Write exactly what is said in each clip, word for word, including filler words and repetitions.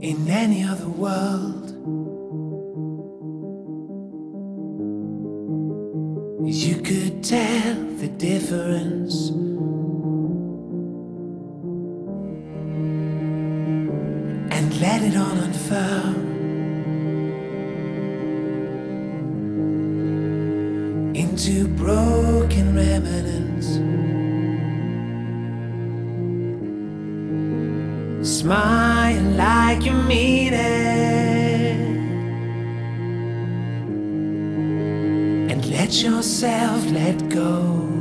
In any other world, you could tell the difference. And let it all unfurl into broken remnants. Smile like you mean it, and let yourself let go,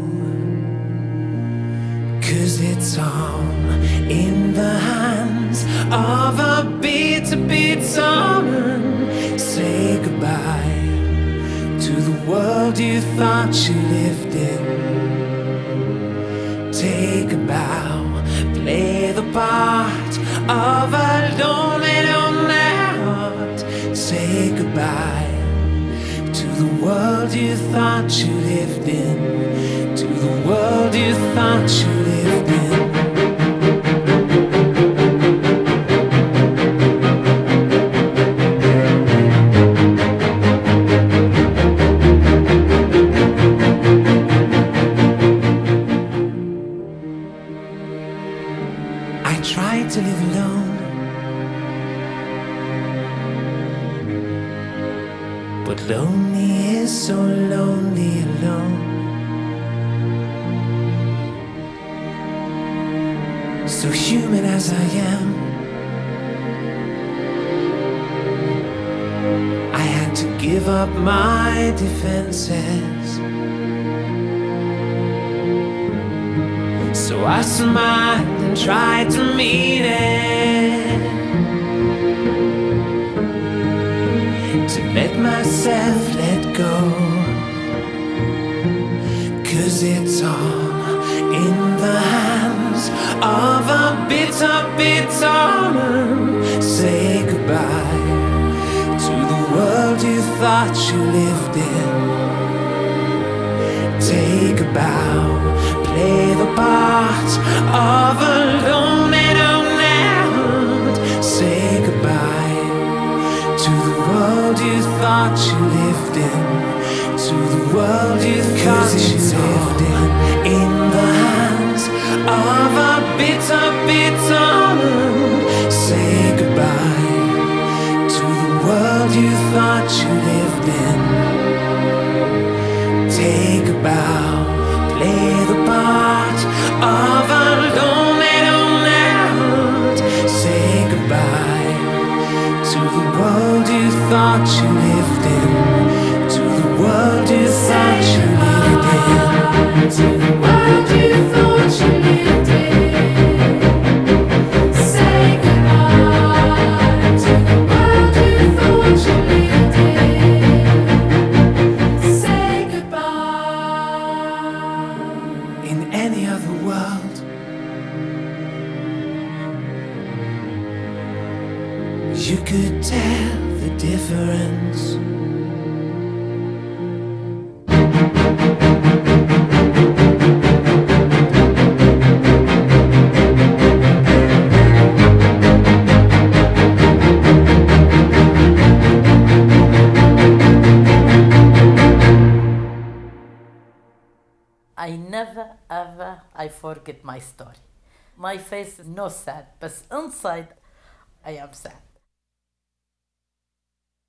'cause it's all in the hands of a bitter, bitter summer. Say goodbye to the world you thought you lived in. Take a bow, play the part of a lonely, lonely heart. Say goodbye to the world you thought you lived in, to the world you thought you lived in. I tried to live alone, but lonely is so lonely alone. So human as I am, I had to give up my defenses. So I smiled and tried to mean it, to let myself let go, 'cause it's all in the hands of a bitter, bitter man. Say goodbye to the world you thought you lived in. Take a bow, play the part of a lonely, lonely heart. Say goodbye to the world you thought you lived in, to the world you thought you lived in. In the hands of a bitter, bitter man. Say goodbye to the world you thought you lived in. Take a bow, play the part of a lonely, lonely heart. Say goodbye to the world you thought you lived in, to the world you thought you lived in, to the world you thought you lived in. Say goodbye to the world you thought you lived in. Say goodbye. In any other world, you could tell the difference. I never ever I forget my story. My face is no sad, but inside I am sad.